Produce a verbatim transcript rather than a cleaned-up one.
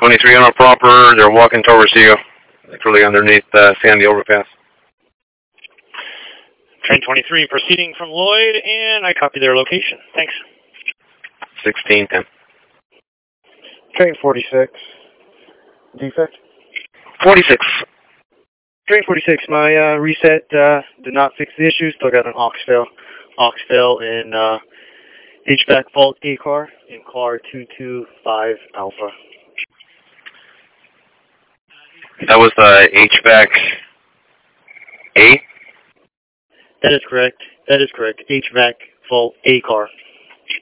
twenty-three on a proper. They're walking towards you. Literally underneath uh, Sandy overpass. Train twenty-three proceeding from Lloyd, and I copy their location. Thanks. sixteen ten. Train forty-six. Defect? forty-six. Train forty-six, my uh, reset uh, did not fix the issue. Still got an aux fail. Aux fail in uh, H V A C fault A car in car two two five Alpha. That was the H V A C A? That is correct. That is correct. H V A C fault A car.